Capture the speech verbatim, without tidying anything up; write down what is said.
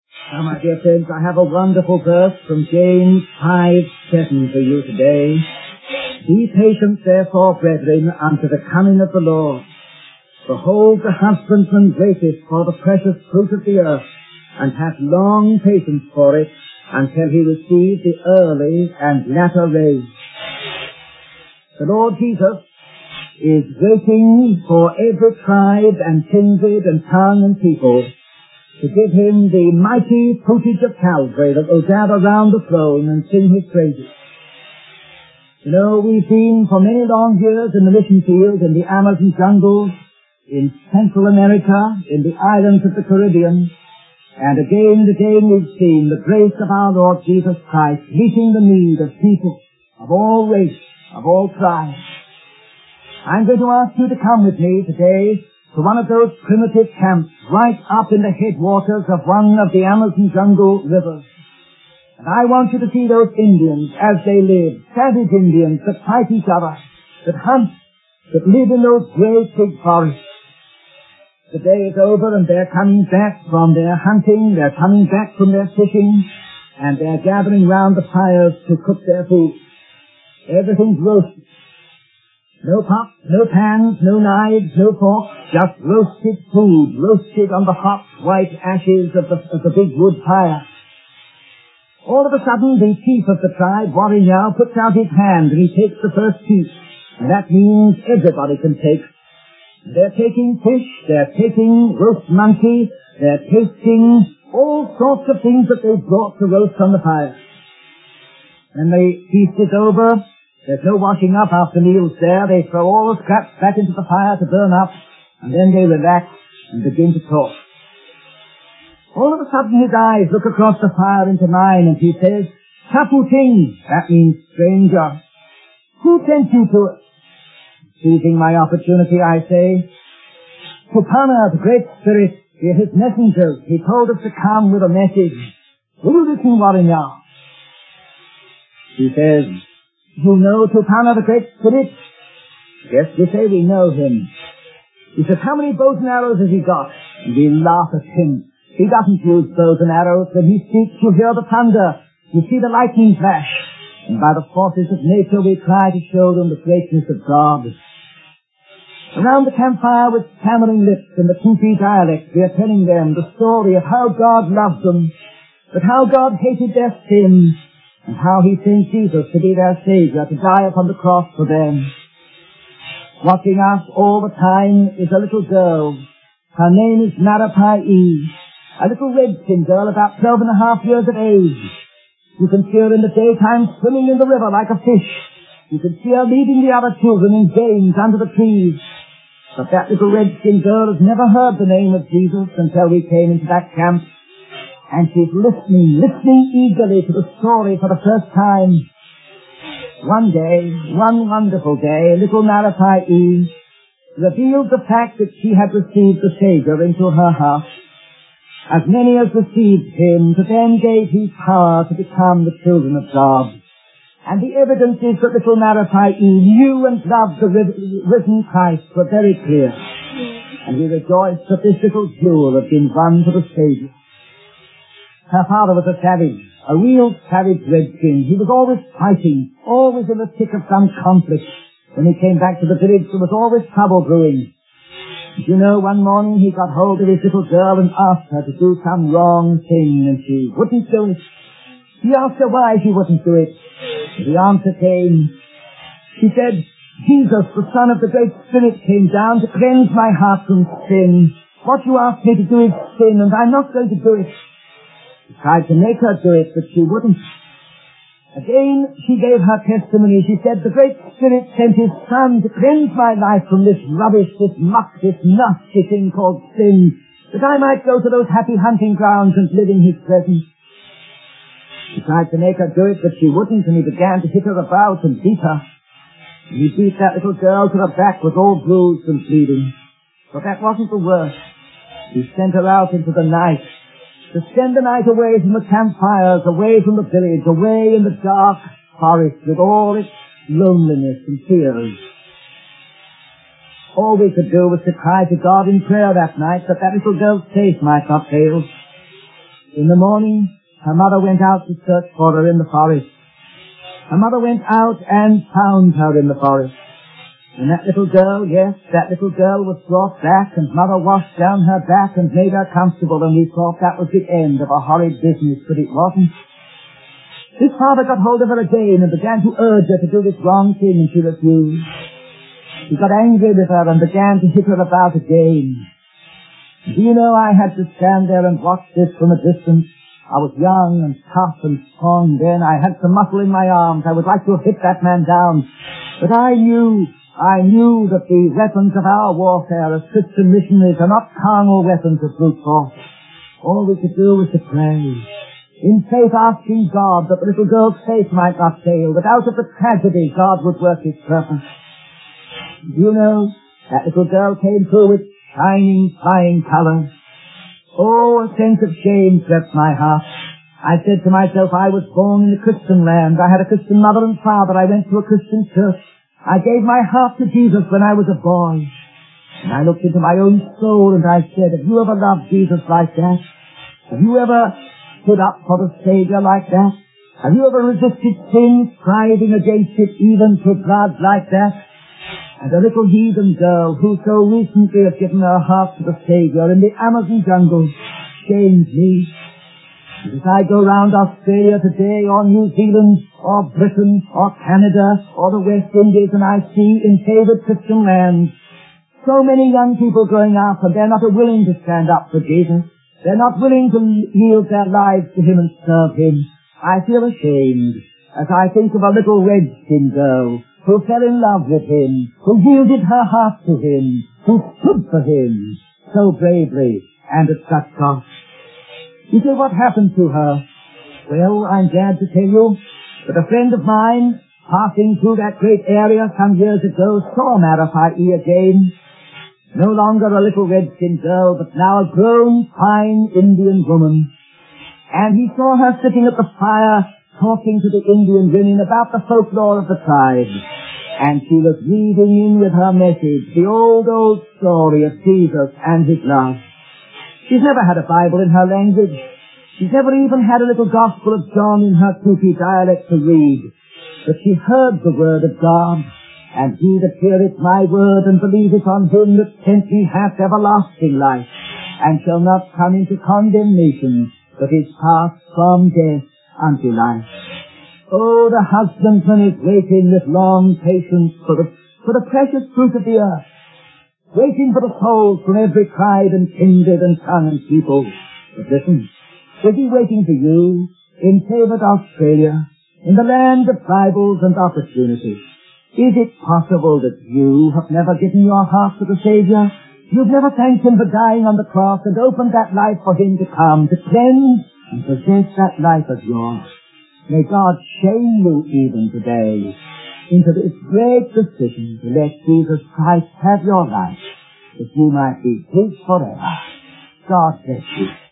Now, my dear friends, I have a wonderful verse from James five seven for you today. Be patient, therefore, brethren, unto the coming of the Lord. Behold, the husbandman waiteth for the precious fruit of the earth, and hath long patience for it, until he receive the early and latter rain. The Lord Jesus is waiting for every tribe and kindred and tongue and people to give him the mighty footage of Calvary that will gather round the throne and sing his praises. You know, we've been for many long years in the mission field, in the Amazon jungles, in Central America, in the islands of the Caribbean, and again and again we've seen the grace of our Lord Jesus Christ meeting the need of people of all races, of all tribes. I'm going to ask you to come with me today to one of those primitive camps right up in the headwaters of one of the Amazon jungle rivers. And I want you to see those Indians as they live, savage Indians that fight each other, that hunt, that live in those great big forests. The day is over and they're coming back from their hunting, they're coming back from their fishing, and they're gathering round the fires to cook their food. Everything's roasted. No pots, no pans, no knives, no forks, just roasted food, roasted on the hot white ashes of the, of the big wood fire. All of a sudden, the chief of the tribe, Warrior, puts out his hand and he takes the first piece. And that means everybody can take. They're taking fish, they're taking roast monkey, they're tasting all sorts of things that they've brought to roast on the fire. When the feast is over, there's no washing up after meals there. They throw all the scraps back into the fire to burn up, and then they relax and begin to talk. All of a sudden his eyes look across the fire into mine, and he says, Taputing, that means stranger. Who sent you to it? Seizing my opportunity, I say, Tupana, the Great Spirit, we're his messengers. He told us to come with a message. Will you listen, Warrior? He says, You know Tupana, the Great Spirit? Yes, we say we know him. He says, how many bows and arrows has he got? And we laugh at him. He doesn't use bows and arrows. When he speaks, you hear the thunder. You see the lightning flash. And by the forces of nature, we try to show them the greatness of God. Around the campfire with stammering lips and the Tupi dialect, we are telling them the story of how God loved them, but how God hated their sin, and how he sent Jesus to be their Savior, to die upon the cross for them. Watching us all the time is a little girl. Her name is Marapai E, a little redskin girl about twelve and a half years of age. You can see her in the daytime swimming in the river like a fish. You can see her leading the other children in games under the trees. But that little redskin girl has never heard the name of Jesus until we came into that camp. And she's listening, listening eagerly to the story for the first time. One day, one wonderful day, little Marapai E revealed the fact that she had received the Savior into her heart. As many as received him, to them gave he power to become the children of God. And the evidence is that little Marapai E knew and loved the risen Christ were very clear. And we rejoiced that this little jewel had been won to the Savior. Her father was a savage, a real savage redskin. He was always fighting, always in the thick of some conflict. When he came back to the village, there was always trouble brewing. You know, one morning he got hold of his little girl and asked her to do some wrong thing, and she wouldn't do it. He asked her why she wouldn't do it. The answer came. She said, Jesus, the Son of the Great Spirit, came down to cleanse my heart from sin. What you asked me to do is sin, and I'm not going to do it. He tried to make her do it, but she wouldn't. Again, she gave her testimony. She said, the Great Spirit sent his Son to cleanse my life from this rubbish, this muck, this nasty thing called sin, that I might go to those happy hunting grounds and live in his presence. He tried to make her do it, but she wouldn't, and he began to hit her about and beat her. And he beat that little girl till her back was all bruised and bleeding. But that wasn't the worst. He sent her out into the night, to spend the night away from the campfires, away from the village, away in the dark forest with all its loneliness and fears. All we could do was to cry to God in prayer that night that that little girl's faith might not fail. In the morning, her mother went out to search for her in the forest. Her mother went out and found her in the forest. And that little girl, yes, that little girl was brought back, and mother washed down her back and made her comfortable, and we thought that was the end of a horrid business, but it wasn't. His father got hold of her again and began to urge her to do this wrong thing, and she refused. He got angry with her and began to hit her about again. Do you know, I had to stand there and watch this from a distance. I was young and tough and strong then. I had some muscle in my arms. I would like to have hit that man down. But I knew, I knew that the weapons of our warfare as Christian missionaries are not carnal weapons of brute force. All we could do was to pray, in faith asking God that the little girl's faith might not fail, that out of the tragedy God would work his purpose. Do you know, that little girl came through with shining, flying colors. Oh, a sense of shame swept my heart. I said to myself, I was born in a Christian land. I had a Christian mother and father. I went to a Christian church. I gave my heart to Jesus when I was a boy. And I looked into my own soul and I said, have you ever loved Jesus like that? Have you ever stood up for the Savior like that? Have you ever resisted sin, striving against it even to blood like that? And a little heathen girl who so recently has given her heart to the Savior in the Amazon jungle shames me. And as I go round Australia today, or New Zealand, or Britain, or Canada, or the West Indies, and I see in favoured Christian lands so many young people growing up, and they're not willing to stand up for Jesus. They're not willing to yield their lives to Him and serve Him. I feel ashamed as I think of a little red-skinned girl who fell in love with Him, who yielded her heart to Him, who stood for Him so bravely and at such cost. You say, what happened to her? Well, I'm glad to tell you that a friend of mine, passing through that great area some years ago, saw Marafai again. No longer a little red-skinned girl, but now a grown, fine Indian woman. And he saw her sitting at the fire, talking to the Indian women about the folklore of the tribe. And she was weaving in with her message the old, old story of Jesus and His love. She's never had a Bible in her language. She's never even had a little Gospel of John in her Tupi dialect to read. But she heard the word of God, and he that heareth my word and believeth on Him that sent me hath everlasting life, and shall not come into condemnation, but is passed from death unto life. Oh, the husbandman is waiting with long patience for the, for the precious fruit of the earth, waiting for the souls from every tribe and kindred and tongue and people. But listen, is He waiting for you in favoured Australia, in the land of Bibles and opportunity? Is it possible that you have never given your heart to the Saviour? You've never thanked Him for dying on the cross and opened that life for Him to come, to cleanse and possess that life as yours. May God shame you even today into this great decision to let Jesus Christ have your life, that you might be His forever. God bless you.